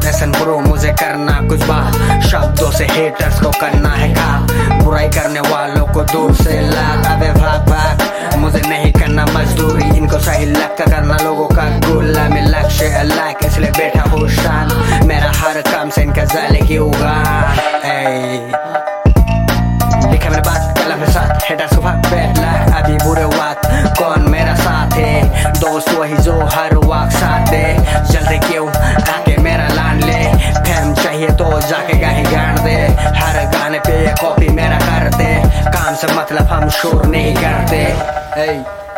Lesson bro मुझे करना कुछ बात, शब्दों से हेटर्स को करना है काम, बुराई करने वालों को दूर से लाग। अबे भाग भाग, मुझे नहीं करना मजदूरी, इनको सही लगता करना लोगों का गुलामी, लक्ष्य अलग इसलिए बैठा हूँ शान, मेरा हर काम से इनका जाले की उगान। लिखा मेरे बात कलम के साथ, हेटर सुबह बैठ लाख, अभी बुरे वक्त कौन मेरा साथ है, दोस्त वही जो हर वक्त साथ दे, जल्दी क्यों आके मेरा लान ले, फैम चाहिए तो जाके गाही गान दे, हर गाने पे कॉपी मेरा कर दे, काम से मतलब हम शोर नहीं करते।